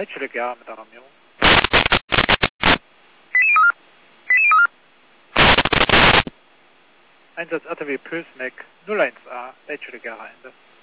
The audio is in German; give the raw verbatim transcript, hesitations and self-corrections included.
Leitstelle Gera mit Alarmierung. Einsatz R T W Pösneck null eins A, Leitstelle Gera Ende.